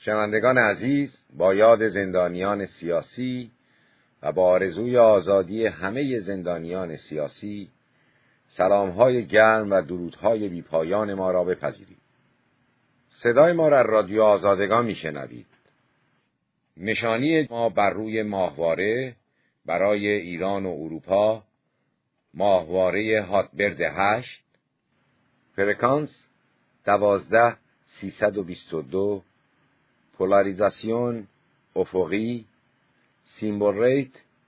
شنوندگان عزیز، با یاد زندانیان سیاسی و با آرزوی آزادی همه زندانیان سیاسی، سلام‌های گرم و درودهای بی‌پایان ما را بپذیرید. صدای ما را رادیو آزادگان میشنوید. نشانی ما بر روی ماهواره برای ایران و اروپا، ماهواره هاتبرد 8، فرکانس 12322، پولاریزاسیون افقی، سیمبل ریت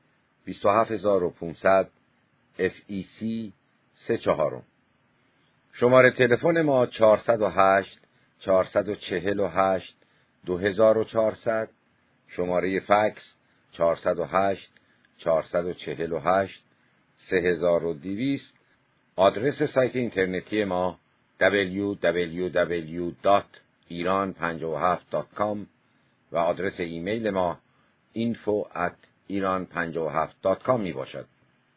27500، FEC 34. شماره تلفن ما 408 448 2400، شماره فکس 408 448 3200. آدرس سایت اینترنتی ما www.iran57.com و آدرس ایمیل ما info@iran57.com می باشد.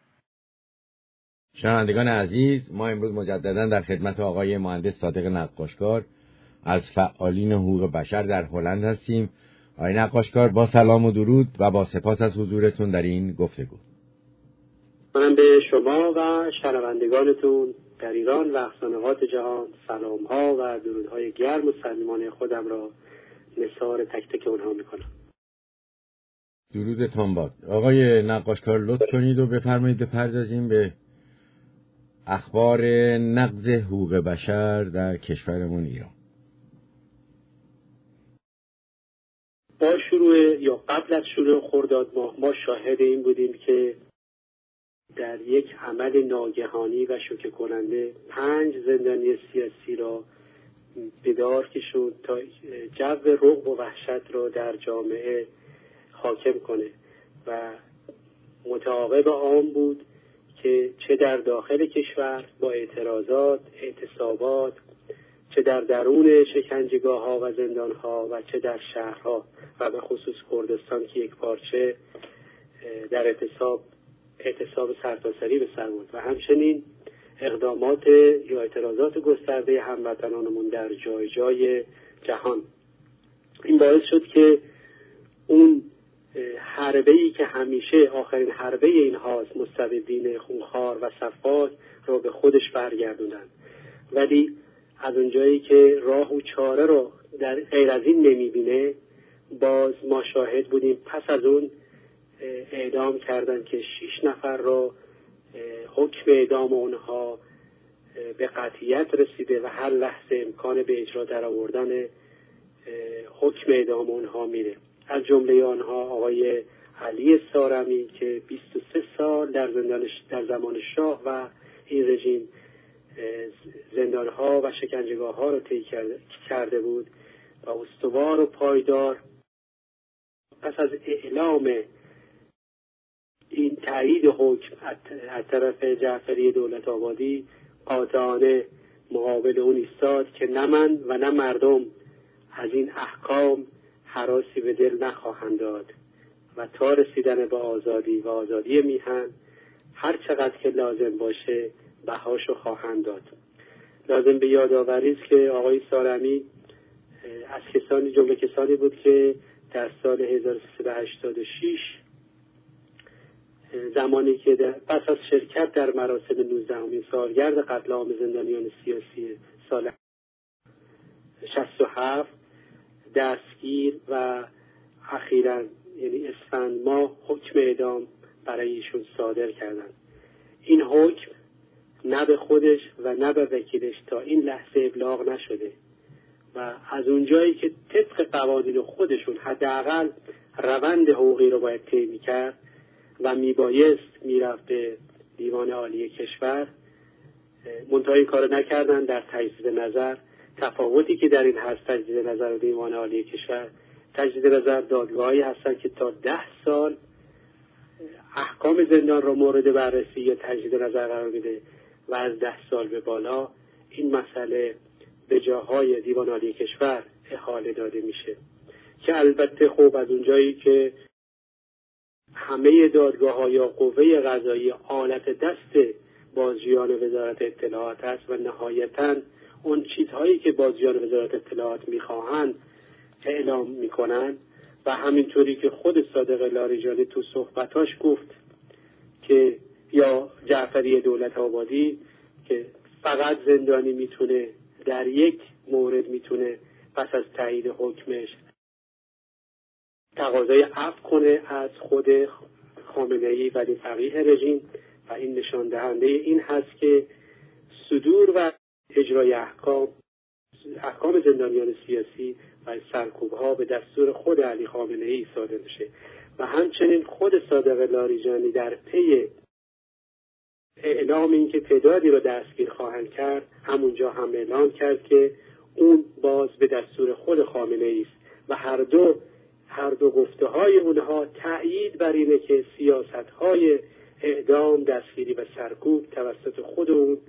شنوندگان عزیز، ما امروز مجددا در خدمت آقای مهندس صادق نقاشکار از فعالین حقوق بشر در هلند هستیم. آقای نقاشکار، با سلام و درود و با سپاس از حضورتون در این گفتگو. من به شما و شنوندگانتون در ایران و اقصانقاط جهان سلام‌ها و درودهای گرم و صمیمانه خودم را نثار تک تک اونها میکنم. درودتان باد. آقای نقاشکار، لطف کنید و بفرمایید بپردازیم به اخبار نقض حقوق بشر در کشورمون ایران. با شروع یا قبل از شروع خرداد ماه ما شاهد این بودیم که در یک عمل ناگهانی و شوکه کننده 5 زندانی سیاسی را بدار کشوند تا جو رعب و وحشت را در جامعه حاکم کنه و متعاقب آن بود که چه در داخل کشور با اعتراضات، اعتصابات، چه در درون شکنجهگاه‌ها و زندان‌ها و چه در شهرها و به خصوص کردستان که یک پارچه در اعتصاب سرتاسری به سر برد و همچنین اقدامات یا اعتراضات گسترده هموطنانمون در جای جای جهان. این باعث شد که اون حربه‌ای که همیشه آخرین حربه اینهاست، مستبدین خونخوار و صفاک، را به خودش برگردوندن. ولی از اونجایی که راه و چاره رو در غیر از این نمیبینه، باز ما شاهد بودیم پس از اون اعدام کردن که 6 نفر را حکم اعدام اونها به قطعیت رسیده و هر لحظه امکان به اجرا در آوردن حکم اعدام اونها میره. از جمله آنها آقای علی سارمی که 23 سال در زمان شاه و این رژیم زندانها و شکنجهگاه‌ها را طی کرده بود و استوار و پایدار پس از اعلام این تایید حکم از طرف جعفری دولت آبادی قاطعانه مقابل اون ایستاد که نه من و نه مردم از این احکام هراسی به دل نخواهند داد و تا رسیدن به آزادی و آزادی میهن هر چقدر که لازم باشه بهاشو خواهند داد. لازم به یادآوری است که آقای سارمی از جمله کسانی بود که در سال 1386 زمانی که پس از شرکت در مراسم 19مین سالگرد قتل عام زندانیان سیاسی سال 67 دستگیر و اخیراً یعنی اسفند ماه حکم اعدام برای ایشون صادر کردند. این حکم نه به خودش و نه به وکیلش تا این لحظه ابلاغ نشده و از اونجایی که طبق قوانین خودشون حداقل روند حقوقی رو باید طی می‌کرد و میبایست میرفت به دیوان عالی کشور، منتها این کار نکردن. در تجدید نظر تفاوتی که در این هست، تجدید نظر و دیوان عالی کشور، تجدید نظر دادگاهی هستن که تا 10 سال احکام زندان را مورد بررسی یا تجدید نظر قرار میده و از 10 سال به بالا این مسئله به جاهای دیوان عالی کشور احاله داده میشه که البته خوب از اونجایی که همه دادگاه‌ها یا قوه قضاییه آلت دست بازجویان وزارت اطلاعات است و نهایتاً اون چیزهایی که بازجویان وزارت اطلاعات میخواهند اعلام میکنن و همینطوری که خود صادق لاریجانی تو صحبتاش گفت که یا جعفری دولت آبادی که فقط زندانی میتونه در یک مورد میتونه پس از تایید حکمش تقاضای عفو کنه از خود خامنه‌ای ولی فقیه رژیم و این نشان دهنده این هست که صدور و اجرای احکام زندانیان سیاسی و سرکوب‌ها به دستور خود علی خامنه‌ای صادر میشه و همچنین خود صادق لاریجانی در پی اعلام این که تعدادی رو دستگیر خواهند کرد همونجا هم اعلام کرد که اون باز به دستور خود خامنه‌ای است و هر دو گفته های اونها تأیید بر اینه که سیاست های اعدام، دستگیری و سرکوب توسط خود اون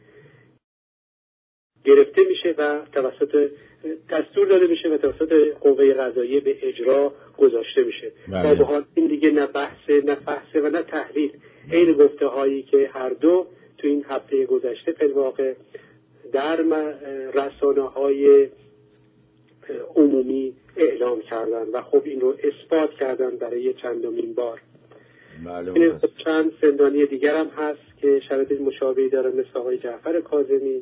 گرفته میشه و توسط دستور داده میشه و توسط قوه قضاییه به اجرا گذاشته میشه. با به حال این دیگه نه بحث نه فحص و نه تحلیل، این گفته هایی که هر دو تو این هفته گذشته در واقع در رسانه های عمومی اعلام کردن و خب این رو اثبات کردن برای چندمین بار. این چند زندانی دیگر هم هست که شرایط مشابهی داره، مثل آقای جعفر کاظمی،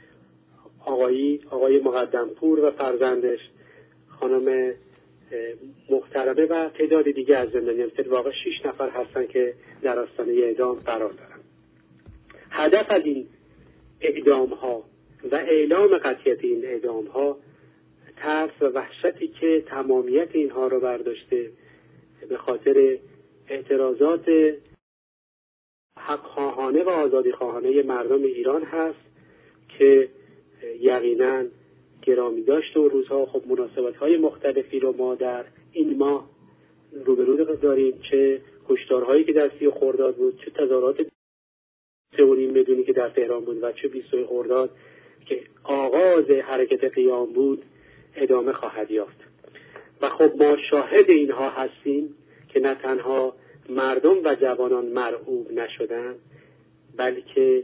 آقای مقدمپور و فرزندش خانم محترمه و تعداد دیگه از زندانیان، در واقع 6 نفر هستن که در آستانه اعدام قرار دارن. هدف از این اعدام ها و اعلام قطعیت این اعدام ها ترس و وحشتی که تمامیت اینها رو برداشته به خاطر اعتراضات حق‌خواهانه و آزادی‌خواهانه مردم ایران هست که یقیناً گرامی داشته و روزها خب مناسبت‌های مختلفی رو ما در این ماه روبرو داریم، چه کشتارهایی که در 30 خرداد بود، چه تظاهرات 3.5 میلیونی که در تهران بود و چه 20 خرداد که آغاز حرکت قیام بود ادامه خواهد یافت. و خب ما شاهد اینها هستیم که نه تنها مردم و جوانان مرعوب نشدند بلکه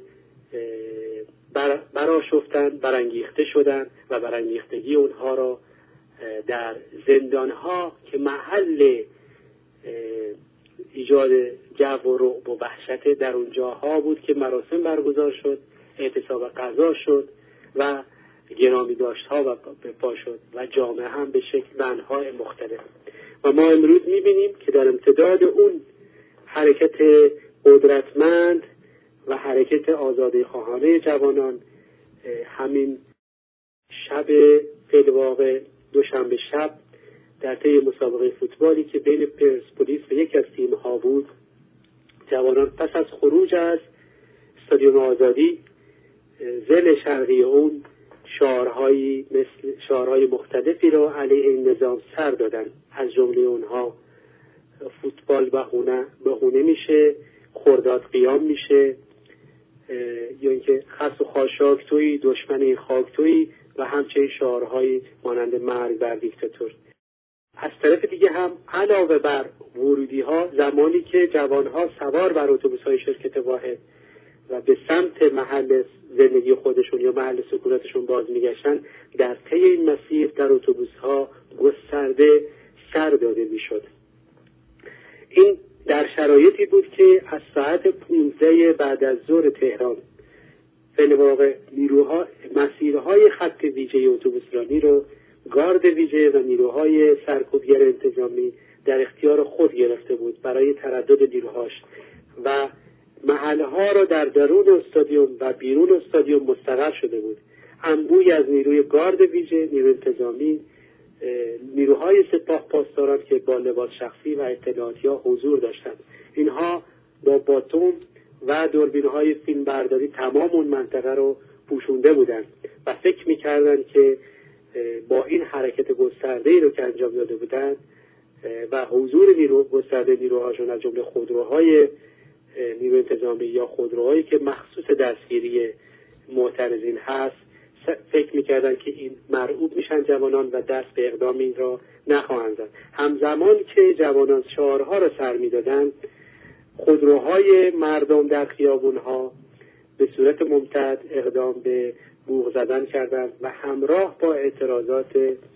برآشفتند، برانگیخته شدند و برانگیختگی اونها را در زندانها که محل ایجاد جو و رعب و وحشت در اونجاها بود که مراسم برگزار شد، اعتصاب غذا شد و گرامی داشت ها و به پا شد و جامعه هم به شکل بندهای مختلف. و ما امروز میبینیم که در امتداد اون حرکت قدرتمند و حرکت آزادی خواهانه جوانان همین شب فی‌الواقع دوشنبه شب در طی مسابقه فوتبالی که بین پرسپولیس و یک از تیم‌ها بود، جوانان پس از خروج از استادیوم آزادی ضلع شرقی اون شعارهای مختلفی را علیه این نظام سر دادن. از جمله اونها فوتبال بهونه میشه، خرداد قیام میشه، یا اینکه خس و خاشاک تویی، دشمن این خاک تویی و همچنین شعارهایی مانند مرگ بر دیکتاتور. از طرف دیگه هم علاوه بر ورودی ها، زمانی که جوانها سوار بر اتوبوس های شرکت واحد و به سمت محل زندگی خودشون یا محل سکونتشون باز میگشتن، در طی این مسیر در اتوبوس ها گسترده سر داده میشد. این در شرایطی بود که از ساعت 15 بعد از ظهر تهران فی‌الواقع نیروها مسیرهای خط ویژه اتوبوسرانی رو گارد ویژه و نیروهای سرکوبگر انتظامی در اختیار خود گرفته بود برای تردد نیروهاش و محلها را در درون استادیوم و بیرون استادیوم مستقر شده بود. انبوهی از نیروی گارد ویژه، نیروی انتظامی، نیروهای سپاه پاسداران که با لباس شخصی و اطلاعاتی ها حضور داشتند، اینها با باتوم و دوربین‌های فیلم برداری تمام اون منطقه رو پوشونده بودند و فکر می‌کردند که با این حرکت گسترده‌ای رو که انجام داده بودند و حضور گسترده نیروهاشون از جمله خودروهای نیروی انتظامی یا خودروهایی که مخصوص دستگیری معترضین هست، فکر میکردن که این مرعوب میشن جوانان و دست به اقدام این را نخواهند زد. همزمان که جوانان شعارها را سر میدادند، خودروهای مردم در خیابونها به صورت ممتد اقدام به بوق زدن کردند و همراه با اعتراضات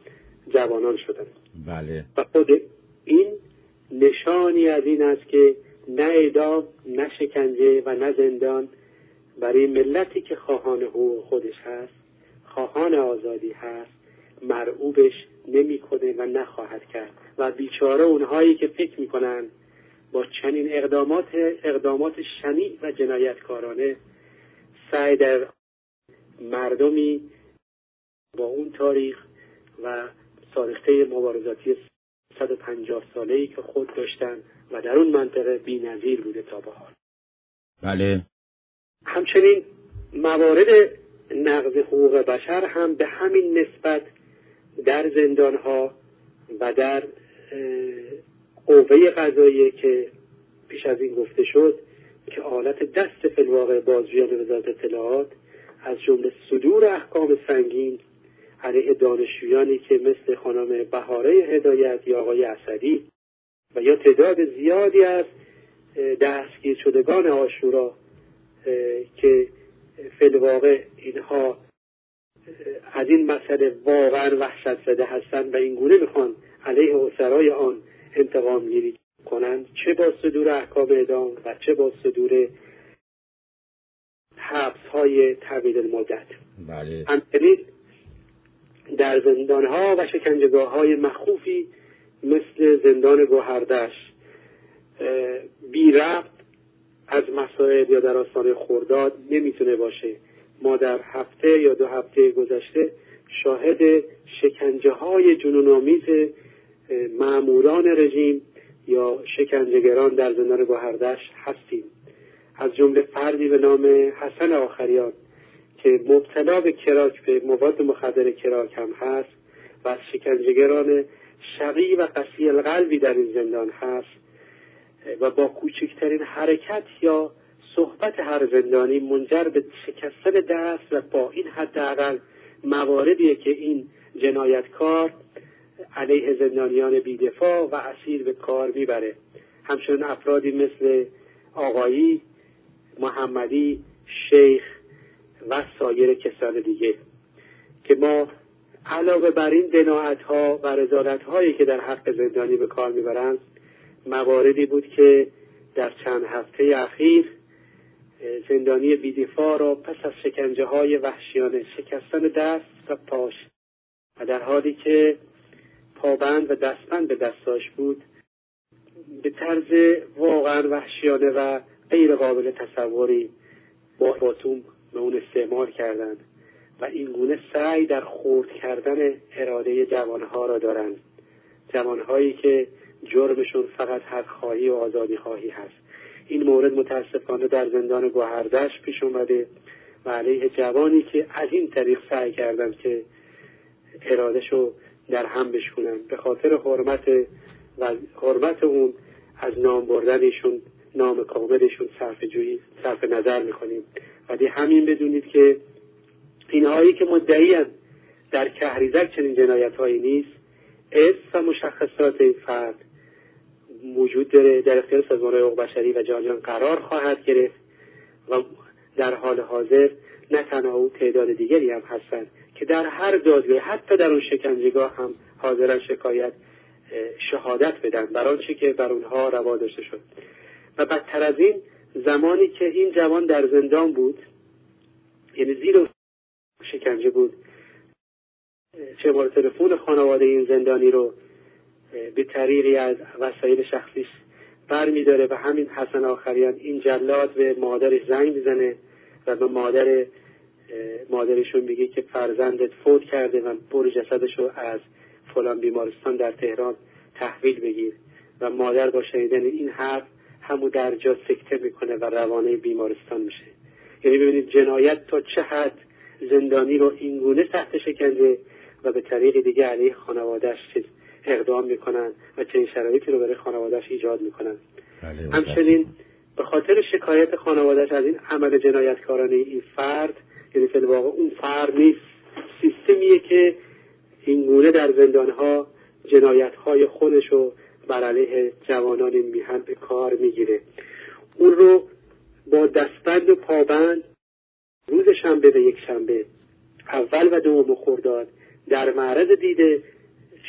جوانان شدند. بله. و خود این نشانی از این است که نه اعدام، نه شکنجه و نه زندان برای ملتی که خواهان حقوق خودش هست، خواهان آزادی هست، مرعوبش نمی‌کنه و نخواهد کرد. و بیچاره اونهایی که فکر می‌کنن با چنین اقدامات شنیع و جنایتکارانه سعی در مردمی با اون تاریخ و سابقه مبارزاتی 150 ساله‌ای که خود داشتن و در اون منطقه بی‌نظیر بوده تا به حال. بله. همچنین موارد نقض حقوق بشر هم به همین نسبت در زندان‌ها و در قوه قضاییه که پیش از این گفته شد که آلت دست فی الواقع بازجویان وزارت اطلاعات از جمله صدور احکام سنگین علیه دانشجویانی که مثل خانم بهاره هدایت یا آقای اسدی و یا تعداد زیادی از دستگیر شدگان عاشورا که فی الواقع اینها از این مسئله واقعا وحشت زده هستند و اینگونه میخوان علیه اسرای آن انتقام گیری کنند، چه با صدور احکام اعدام و چه با صدور حبس‌های طویل المدت. بله. همچنین در زندان‌ها و شکنجهگاه‌های مخوفی مثل زندان گوهردشت بی ربط از مسائل یا در آستانه خرداد نمیتونه باشه. ما در هفته یا 2 هفته گذشته شاهد شکنجه‌های جنون‌آمیز ماموران رژیم یا شکنجهگران در زندان گوهردشت هستیم. از جمله فردی به نام حسن آخریان که مبتلا به کراک، به مواد مخدر کراک هم هست و از شکنجهگران شقی و قسی القلبی در این زندان هست و با کوچکترین حرکت یا صحبت هر زندانی منجر به شکستن دست و با این حداقل مواردیه که این جنایتکار علیه زندانیان بی‌دفاع و اسیر به کار میبره. همچنین افرادی مثل آقایی، محمدی، شیخ و سایر کسان دیگه که ما علاوه بر این دناعت‌ها و رذالت‌هایی که در حق زندانی به کار میبرند، مواردی بود که در چند هفته اخیر زندانی بی‌دفاع را پس از شکنجه‌های وحشیانه، شکستن دست و پاش و در حالی که پابند و دستبند به دستاش بود، به طرز واقعا وحشیانه و غیر قابل تصوری با باتوم به اون استعمال کردند و این گونه سعی در خرد کردن اراده جوانها را دارند. جوانهایی که جرمشون فقط حق خواهی و آزادی خواهی هست. این مورد متاسفانه در زندان گوهردشت پیش اومده و علیه جوانی که از این طریق سعی کردند که ارادهشو در هم بشکنن. به خاطر حرمت اون از نام بردن ایشون، نام کاملشون صرف نظر میکنیم. ولی همین بدونید که اینهایی که مدعی‌اند در کهریزک چنین جنایت‌هایی نیست، اسم و مشخصات این فرد موجود داره، در اختیار سازمان حقوق بشری و جهان قرار خواهد گرفت و در حال حاضر نه تنها او تعداد دیگری هم هستند که در هر دادگاه، حتی در اون شکنجهگاه هم حاضرن شهادت بدن بر آنچه که بر اونها روا داشته شد. و بدتر از این، زمانی که این جوان در زندان بود، یعنی زیر شکنجه بود، شماره تلفن خانواده این زندانی رو به طریقی از وسایل شخصیش برمی‌داره و همین حسن آخریان، این جلاد، به مادرش زنگ میزنه و به مادرشون میگه که فرزندت فوت کرده و برو جسدشو از فلان بیمارستان در تهران تحویل بگیر. و مادر با شنیدن این حرف همون در جا سکته میکنه و روانه بیمارستان میشه. یعنی ببینید جنایت تا چه حد زندانی رو اینگونه تحت شکنجه و به طریق دیگه علیه خانواده‌اش اقدام میکنن و چنین شرایطی رو برای خانواده‌اش ایجاد میکنن. همچنین به خاطر شکایت خانواده‌اش از این عمل جنایتکارانه این فرد، یعنی فی الواقع اون فرد نیست، سیستمیه که اینگونه در زندان‌ها جنایت‌های خودشو بر علیه جوانان میهن به کار میگیره. اون رو با دستبند و پابند روز شنبه و یک شنبه، اول و دوم خرداد، در معرض دید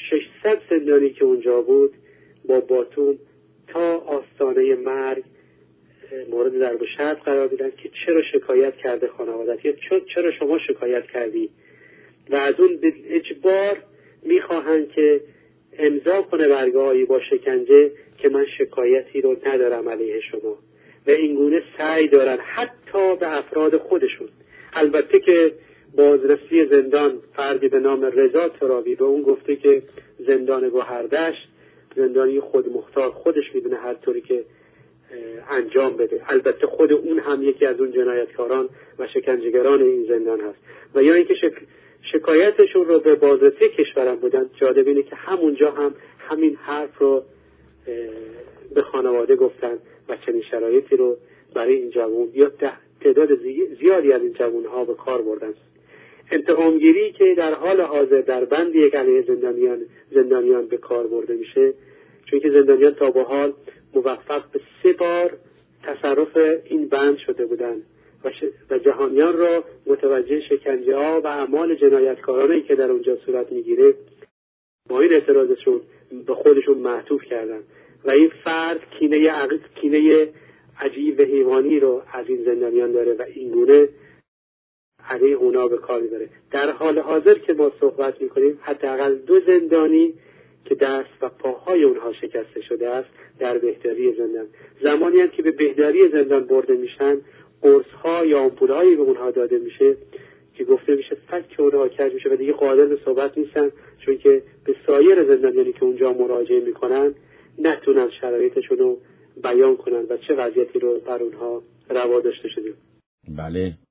600 زندانی که اونجا بود با باتوم تا آستانه مرگ مورد ضرب و شتم قرار دیدن که چرا شکایت کرده خانوادت، یا چرا شما شکایت کردی، و از اون به اجبار میخواهند که امضا کنه برگاهی با شکنجه که من شکایتی رو ندارم علیه شما، و اینگونه سعی دارن حتی به افراد خودشون. البته که بازرسی زندان فردی به نام رضا ترابی به اون گفته که زندان گوهردشت زندانی خودمختار، خودش میدونه هر طوری که انجام بده. البته خود اون هم یکی از اون جنایتکاران و شکنجهگران این زندان هست. و یا اینکه شکایتشون رو به بازرسی کشورم بودن. جالب اینه که همونجا هم همین حرف رو به خانواده گفتن و چنین شرایطی رو برای این جوان یا تعداد زیادی از این جوانها به کار بردن. انتقامگیری که در حال حاضر در بند یک علیه زندانیان به کار برده میشه، چون که زندانیان تا به حال موفق به 3 بار تصرف این بند شده بودند و جهانیان را متوجه شکنجه ها و اعمال جنایتکارانه که در اونجا صورت میگیره با این اعتراضشون به خودشون معطوف کردن و این فرد کینه عجیب و حیوانی رو از این زندانیان داره و این گونه علیه اونا به کار میبره. در حال حاضر که ما صحبت میکنیم حداقل 2 زندانی که دست و پاهای اونها شکسته شده است در بهداری زندان. زمانی هم که به بهداری زندان برده میشن، قرص‌ها یا آمپول‌هایی به اونها داده میشه که گفته میشه فک اونها کج میشه و دیگه قادر به صحبت نیستن، چون که به سایر زندانیانی که اونجا مراجعه میکنن نتونن شرایطشون رو بیان کنن و چه وضعیتی رو بر اونها روا داشته شده. بله،